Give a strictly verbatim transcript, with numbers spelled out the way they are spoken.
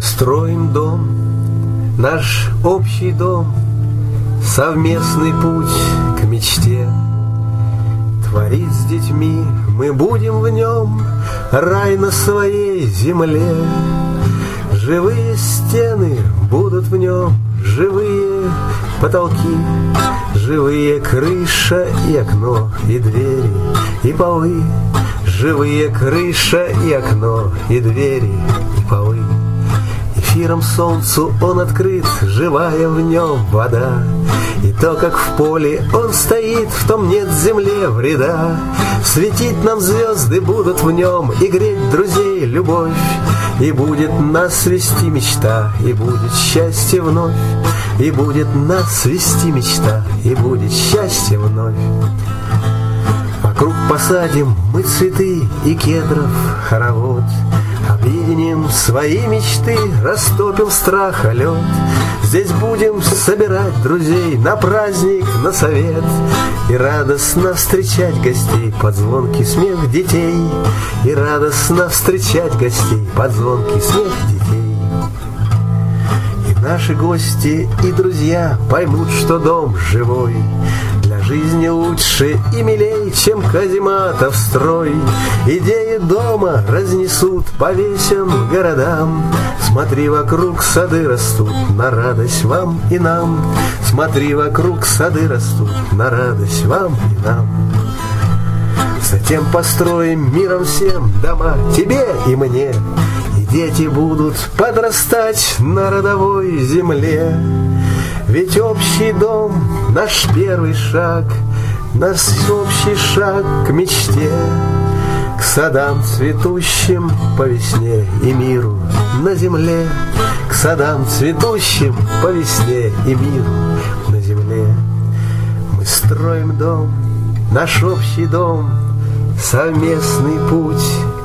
строим дом, наш общий дом, совместный путь к мечте. Творить с детьми мы будем в нем рай на своей земле. Живые стены будут в нем, живые потолки, живые крыша и окно, и двери, и полы. Живые крыша и окно, и двери, и полы. Эфиром солнцу он открыт, живая в нем вода. И то, как в поле он стоит, в том нет земле вреда. Светить нам звезды будут в нем, и греть друзей любовь. И будет нас вести мечта, и будет счастье вновь. И будет нас вести мечта, и будет счастье вновь. Вокруг посадим мы цветы и кедров хоровод. Объединим свои мечты, растопим страха лед. Здесь будем собирать друзей на праздник, на совет. И радостно встречать гостей под звонкий смех детей. И радостно встречать гостей под звонкий смех детей. И наши гости и друзья поймут, что дом живой для жизни лучше и милей, чем казематов строй. Идеи дома разнесут по весям городам. Смотри, вокруг сады растут на радость вам и нам. Смотри, вокруг сады растут на радость вам и нам. Затем построим миром всем дома тебе и мне. И дети будут подрастать на родовой земле. Ведь общий дом — наш первый шаг, наш общий шаг к мечте, к садам цветущим по весне и миру на земле, к садам цветущим по весне и миру на земле. Мы строим дом, наш общий дом, совместный путь